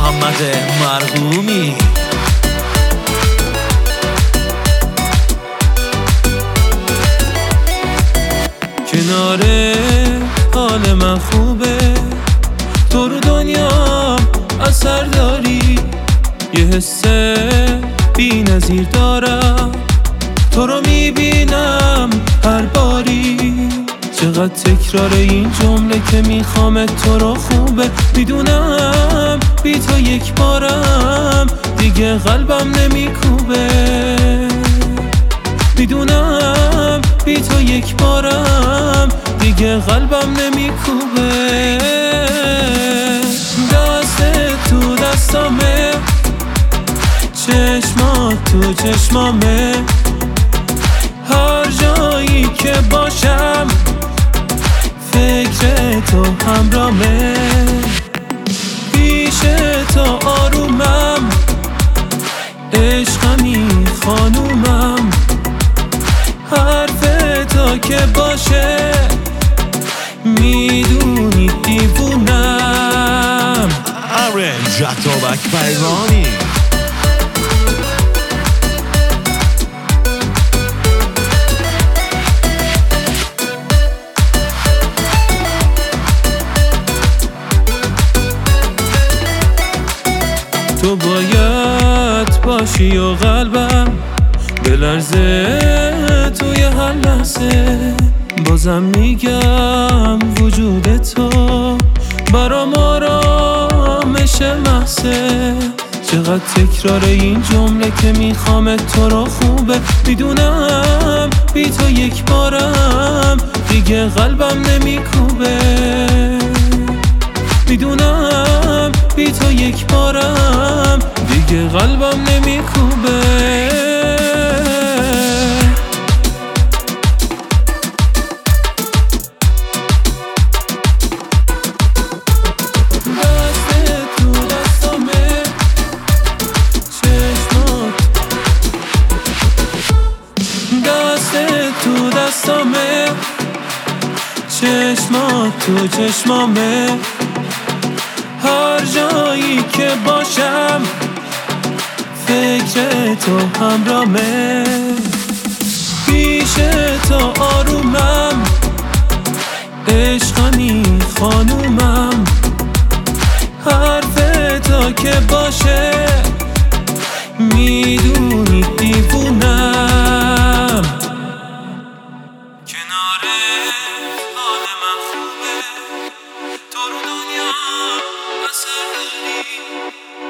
محمد مرغومی. کناره حال من خوبه، تو رو دنیا اثر داری، یه حس بی نظیر دارم، تو رو میبینم هر باری. چقدر تکرار این جمله که میخوامت تو رو خوبه، میدونم بی تو یک بارم دیگه قلبم نمیکوبه، میدونم بی تو یک بارم دیگه قلبم نمیکوبه. دست تو دستامه، چشمات تو چشمامه، هر جایی که باشم فکر تو همرامه، پیش تو آرومم، عشقمی خانومم، حرف تو که باشه میدونی دیوونم. آرنج اتابک پیرانی. تو باید باشی و قلبم بلرزه توی هر لحظه، بازم میگم وجود تو برام آرامش محضه. چقدر تکرار این جمله که میخوامت تو رو خوبه، میدونم بی تو یک بارم دیگه قلبم نمیکوبه، میدونم بی تو یک بارم دیگه قلبم نمیکوبه. تو دستامه، چشمات تو چشمامه، هر جایی که باشم فکر تو همرامه، پیش تو آرومم، عشقمی خانومم، حرف تو که باشه میدونی دیوونم. کناره حال من خوبه، تو رو دنیا اثر داری،